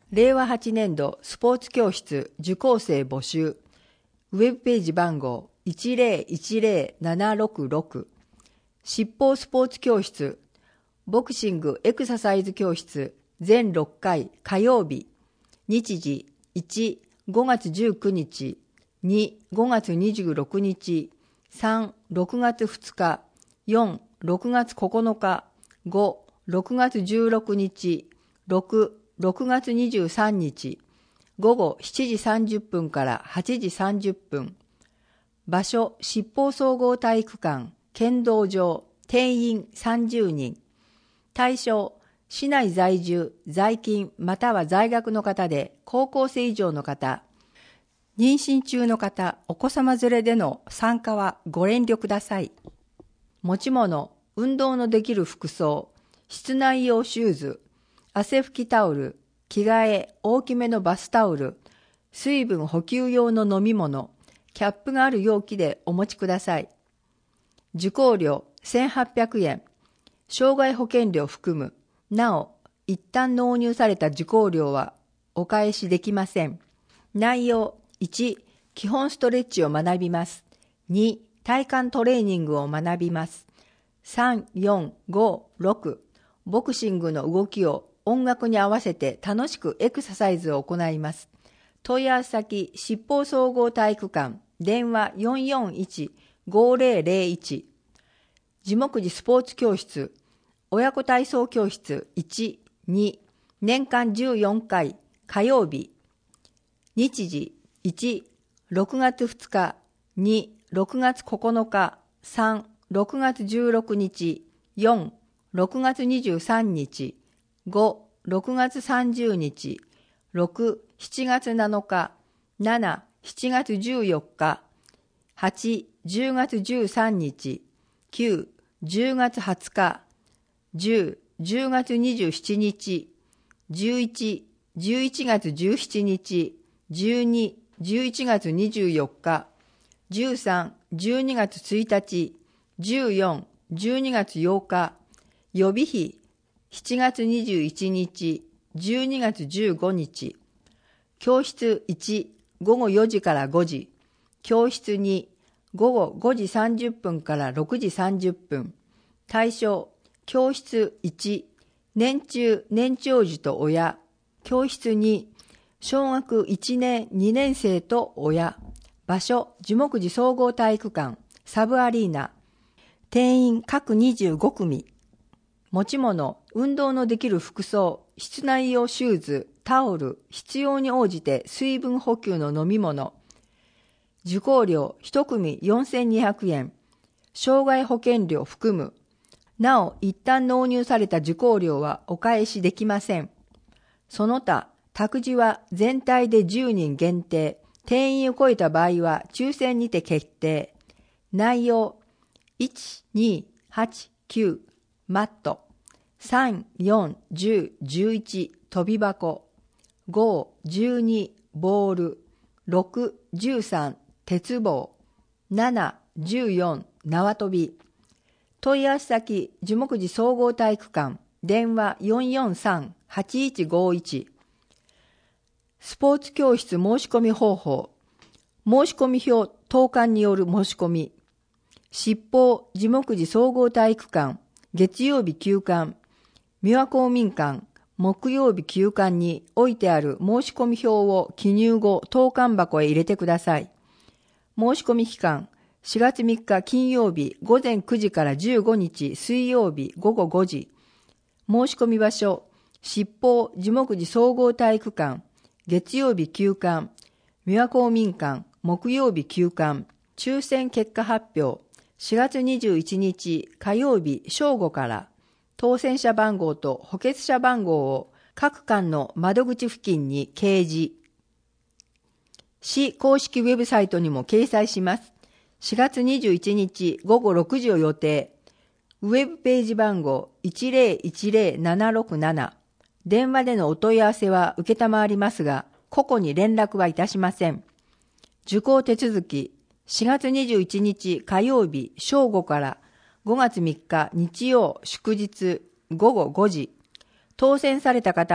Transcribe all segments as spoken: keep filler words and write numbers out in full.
れいわはちねんどスポーツ教室受講生募集。ウェブページ番号 いちゼロいちゼロななろくろく。七宝スポーツ教室、ボクシングエクササイズ教室全ろっかい火曜日。日時いち、ごがつじゅうくにち、に、ごがつにじゅうろくにち、さん、ろくがつふつか、よん、ろくがつここのか、ご、ろくがつじゅうろくにち、ろく、ろくがつにじゅうさんにち、ごごしちじさんじゅっぷんからはちじさんじゅっぷん。場所、七宝総合体育館、剣道場、定員さんじゅうにん。対象、市内在住、在勤または在学の方で高校生以上の方。妊娠中の方、お子様連れでの参加はご遠慮ください。持ち物、運動のできる服装、室内用シューズ、汗拭きタオル、着替え、大きめのバスタオル、水分補給用の飲み物、キャップがある容器でお持ちください。受講料せんはっぴゃくえん、障害保険料含む。なお、一旦納入された受講料はお返しできません。内容いち、基本ストレッチを学びます。に、体幹トレーニングを学びます。さん、よん、ご、ろく、ボクシングの動きを音楽に合わせて楽しくエクササイズを行います。問い合わせ先、七宝総合体育館、電話 よんよんいち、ごゼロゼロいち。地木寺スポーツ教室、親子体操教室いち、に、年間じゅうよんかい、火曜日。日時いち、ろくがつふつか、に、ろくがつここのか、さん、ろくがつじゅうろくにち、よん、ろくがつにじゅうさんにち、ご、ろくがつさんじゅうにち、ろく、しちがつなのか、なな、しちがつじゅうよっか、はち、じゅうがつじゅうさんにち、きゅう、じゅうがつはつか、じゅう、じゅうがつにじゅうしちにち、じゅういち、じゅういちがつじゅうしちにち、じゅうに、じゅういちがつにじゅうよっか、じゅうさん、じゅうにがつついたち、じゅうよん、じゅうにがつようか、予備費、しちがつにじゅういちにち、じゅうにがつじゅうごにち、教室いち、ごごよじからごじ、教室に、ごごごじさんじゅっぷんからろくじさんじゅっぷん。対象、教室いち、年中年長児と親、教室に、小学いちねんにねんせいと親。場所、樹木寺総合体育館、サブアリーナ。定員各にじゅうごくみ。持ち物、運動のできる服装、室内用シューズ、タオル、必要に応じて水分補給の飲み物。受講料いち組よんせんにひゃくえん。障害保険料含む。なお、一旦納入された受講料はお返しできません。その他、託児は全体でじゅうにん限定。定員を超えた場合は抽選にて決定。内容いち、に、はち、きゅうマット、さん、よん、じゅう、じゅういち飛び箱、ご、じゅうにボール、ろく、じゅうさん鉄棒、なな、じゅうよん縄跳び。問い合わせ先、樹木寺総合体育館、電話 よんよんさん、はちいちごいち。スポーツ教室申し込み方法。申し込み表投函による申し込み。七宝樹木寺総合体育館、月曜日休館、三輪公民館、木曜日休館に置いてある申し込み表を記入後、投函箱へ入れてください。申し込み期間、しがつみっか金曜日ごぜんくじからじゅうごにち水曜日ごごごじ。申し込み場所、七宝樹木寺総合体育館、月曜日休館、三輪公民館、木曜日休館。抽選結果発表、しがつにじゅういちにち火曜日正午から、当選者番号と補欠者番号を各館の窓口付近に掲示。市公式ウェブサイトにも掲載します。しがつにじゅういちにちごごろくじを予定。ウェブページ番号 いちゼロいちゼロななろくなな。電話でのお問い合わせは受けたまわりますが、個々に連絡はいたしません。受講手続き、しがつにじゅういちにち火曜日正午からごがつみっか日曜祝日ごごごじ。当選された方は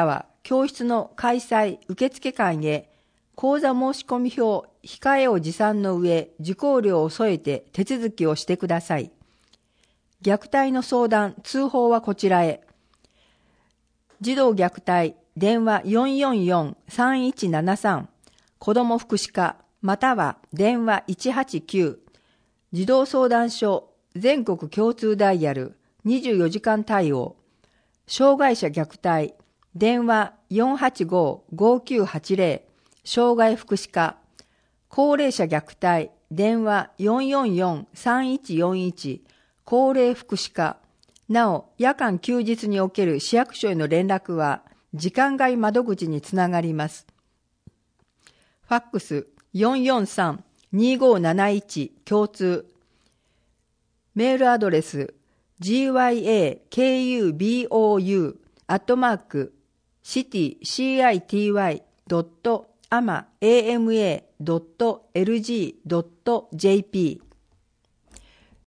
教室の開催受付館へ講座申込票控えを持参の上、受講料を添えて手続きをしてください。虐待の相談、通報はこちらへ。児童虐待、電話 よんよんよんさんいちななさん、子ども福祉課、または電話いちはちきゅう、児童相談所、全国共通ダイヤル、にじゅうよじかん対応、障害者虐待、電話 よんはちごごきゅうはちゼロ、障害福祉課、高齢者虐待、電話 よんよんよんさんいちよんいち、高齢福祉課。なお、夜間休日における市役所への連絡は、時間外窓口につながります。ファックス よんよんさんにごなないち 共通。メールアドレス ジーワイエーケーユービーオーユー アットマーク シティ シーアイティーワイ ドット アマ エーエムエー ドット エルジー ドット ジェーピー